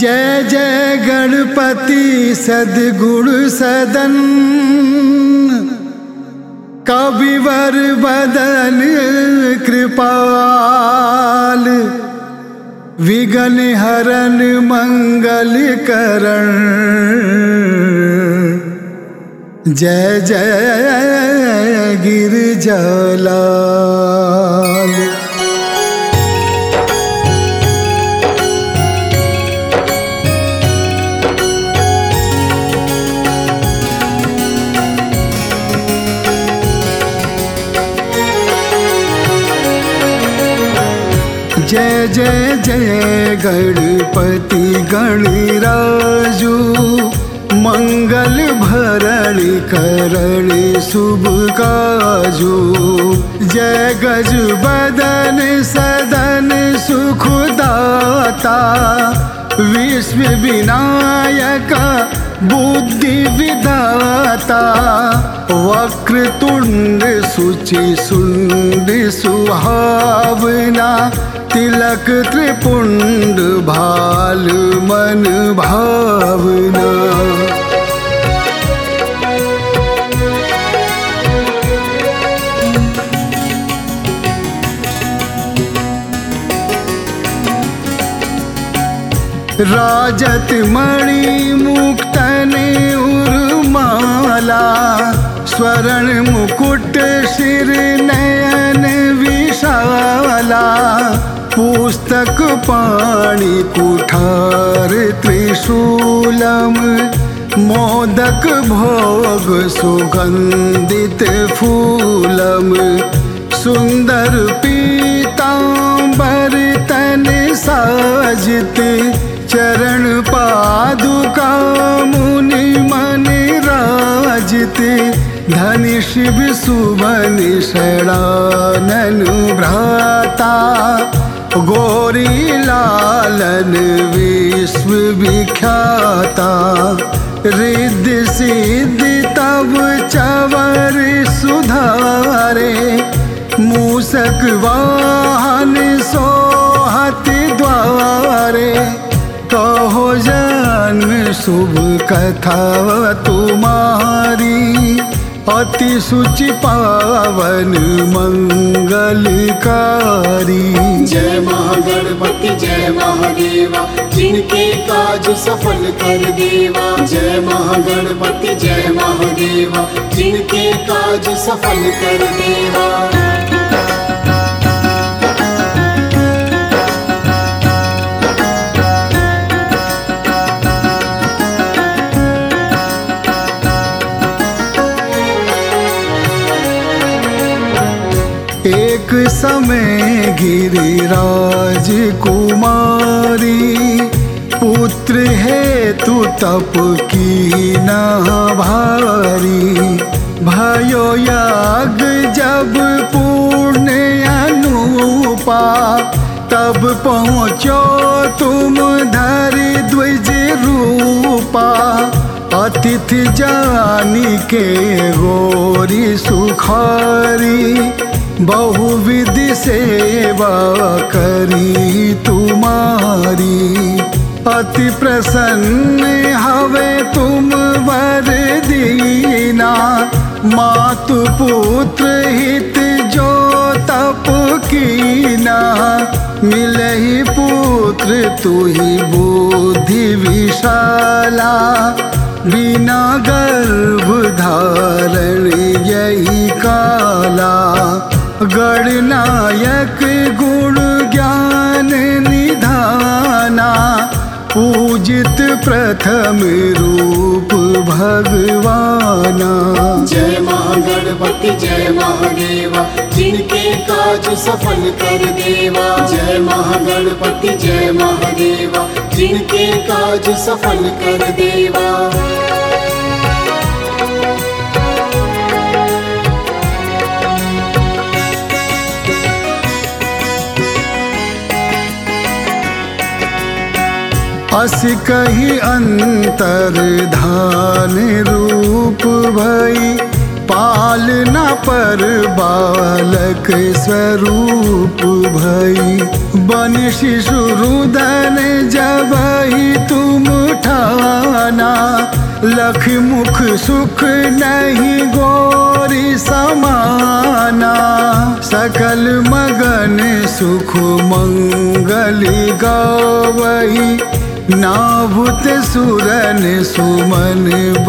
जय जय गणपति सद्गुण सदन, कविवर बदन कृपाल, विघ्न हरन मंगल करण। जय जय गिरिजालाल। जय जय जय गणपति गणराजू, मंगल भरणि करणी शुभ काजू। जय गज बदन सदन सुखदाता, विश्व विनायक बुद्धि विधाता। वक्रतुंड सुचि सुंड सुहावना, तिलक त्रिपुंड भाल मन भावना। राजत मणि मुक्तन उर्माला, स्वर्ण मुकुट शिर नयन विशाला। पुस्तक पाणि कुठार त्रिशूलम, मोदक भोग सुगंधित फूलम। सुंदर पीतांबर तन साजित, चरण पादुका मुनि मन राजित। धनि शिव सुमन षडानन भ्राता, गोरी लालन विश्व विख्याता। रिद्धि सिद्धि तब चवर सुधारे, मूषक वाहन सोहत द्वारे। कहो जन्म शुभ कथा तुम्हारी, अति सुचि पावन मंगलकारी। जय महागणपति जय महादेवा, जिनके काज सफल कर देवा। जय महागणपति जय महादेवा, जिनके काज सफल कर देवा। एक समय गिरिराज कुमारी, पुत्र हेतु तप की न भारी। भयो याग जब पूर्ण अनुपा, तब पहुँचो तुम धरि द्विज रूपा। अतिथि जानी के गोरी सुखारी, बहुविधि सेवा करी तुम्हारी। अति प्रसन्न हवे तुम वर दीना, मातु पुत्र हित जो तप कीना। मिलहि पुत्र तुहि बुद्धि विशाला, बिना गर्भ धारण यही काला। गणनायक गुण ज्ञान निधाना, पूजित प्रथम रूप भगवाना। जय महागणपति जय महादेवा, जिनके काज सफल कर देवा। जय महागणपति जय महादेवा, जिनके काज सफल कर देवा। अस कही अंतर धान रूप भई, पालना पर बालक स्वरूप भई। बन शिशु रुदन जब वही तुम ठाना। लख मुख सुख नहीं गोरी समाना। सकल मगन सुख मंगल गावही। नाभुत सुरन सुमन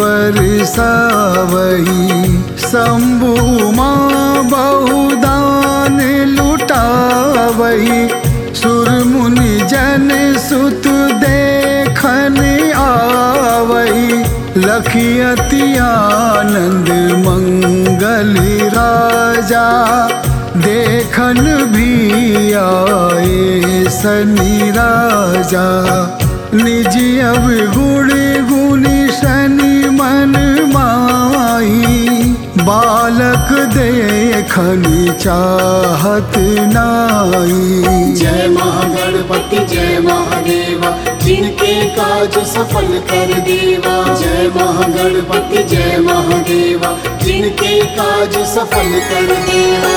बरसावही। शंभु माँ बहुदान लुटावही। सुर मुनि जन सुत देखन आवही। लखियति आनंद मंगल राजा। देखन भी आए शनि राजा। निज अवगुण गुणी शनि मन माही। बालक देखन चाहत नाई। जय महागणपति जय महादेवा जिनके काज सफल कर देवा। जय महागणपति जय महादेवा जिनके काज सफल कर देवा।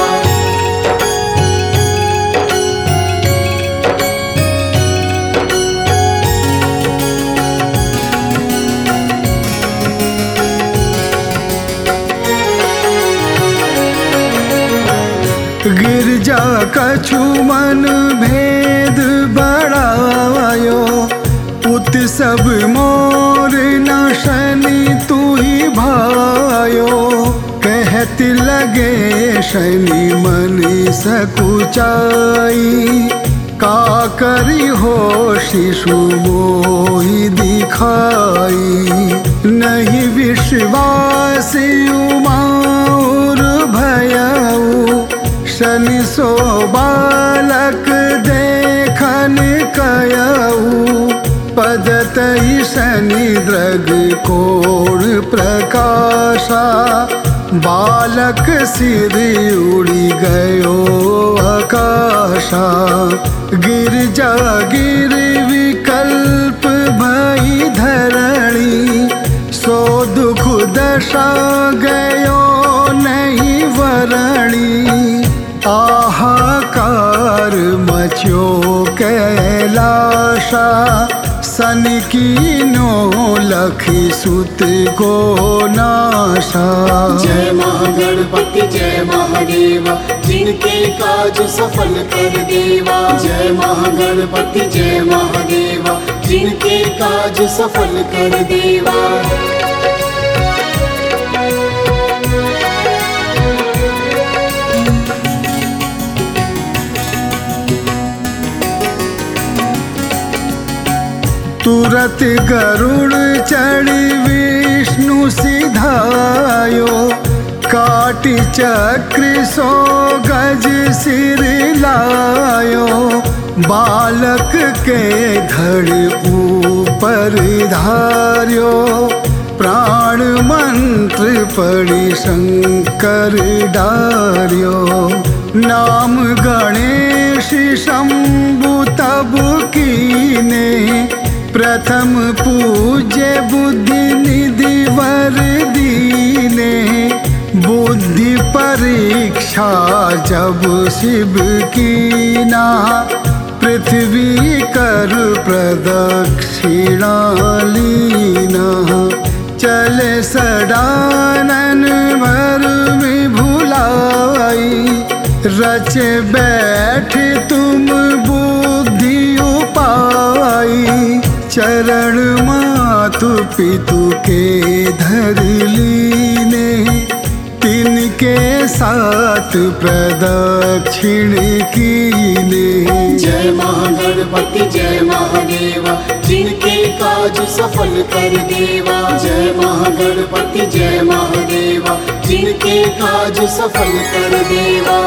गिरजा कछु मन भेद बढ़ायो। उत सब मोर न शनि तू ही भायो। कहत लगे शनि मन सकुचाई। का करी हो शिशु मोहि दिखाई। नहीं विश्वास उमार भयऊ। शनि सो बालक देखन कयऊ। पदतई शनि द्रग कोण प्रकाशा। बालक सिर उड़ी गयो आकाशा। गिरजा गिर विकल्प भई धरणी। सो दुख दशा गयो नहीं वरणी। आहाकार मच्यो कैलाशा। शनि कीनो लखी सुत को नाशा। जय महागणपति जय महादेवा जिनके काज सफल कर देवा। जय महागणपति जय महादेवा जिनके काज सफल कर देवा। तुरत गरुड़ चढ़ी विष्णु सिधायो। काटि चक्र सो गज सिर लायो। बालक के धड़ ऊपर धार्यो। प्राण मंत्र पढ़ी शंकर डार्यो। नाम गणेश शंभु तब कीने। प्रथम पूज्य बुद्धि निधि वर दीने। बुद्धि परीक्षा जब शिव कीना। पृथ्वी कर प्रदक्षिणा लीना। चले सडानन भर में भुलाई। रचे बैठ तुम बुद्धि उपाई। चरण मातु पितु के धर लीने। तिनके साथ प्रदक्षिण कीने। जय महागणपति जय महादेवा जिनके काज सफल कर देवा। जय महागणपति जय महादेवा जिनके काज सफल कर देवा।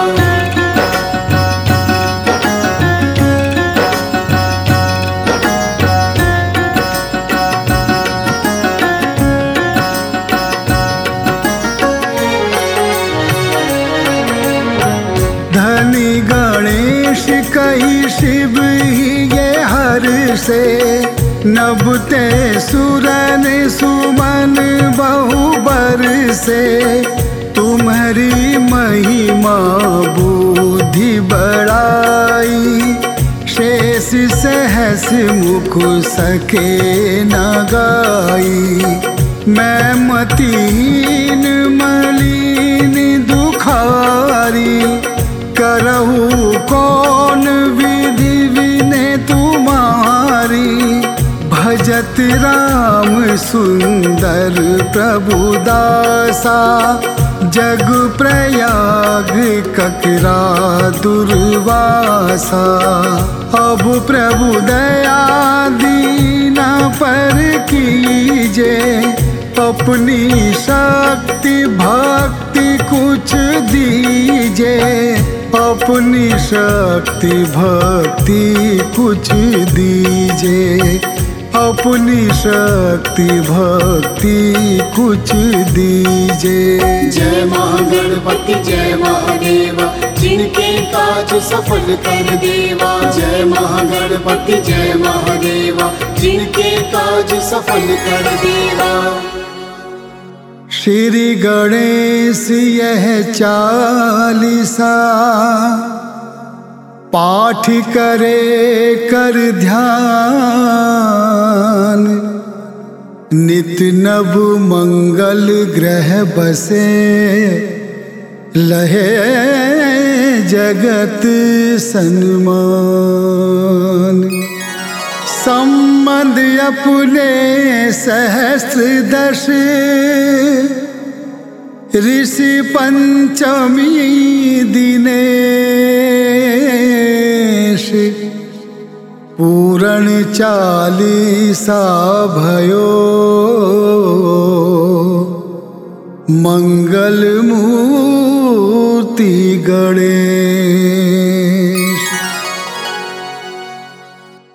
धनी गणेश कही शिव ही ये हर से। नभते सुरन सुमन बहुबर से। तुम्हारी महिमा बुद्धि बढ़ाई। शेष सहस मुख सके न गाई। मैं मतीन मलिन दुखारी, करहु कौन विधि विने तुम्हारी। भजत राम सुंदर प्रभु दासा, जग प्रयाग ककरा दुर्वासा। अब प्रभु दया दीना पर कीजे, अपनी शक्ति भक्ति कुछ दीजे। अपनी शक्ति भक्ति कुछ दीजे। अपनी शक्ति भक्ति कुछ दीजे। जय महागणपति जय महादेवा, जिनके काज सफल कर देवा। जय महागणपति जय महादेवा, जिनके काज सफल कर देवा। श्री गणेश यह चालीसा, पाठ करे कर ध्यान। नित नव मंगल ग्रह बसे, लहे जगत सन्मान। संबंध अपने सहस्र दश, ऋषि पंचमी दिनेश। पूरण चालीसा भयो, मंगल मूर्ति गणेश।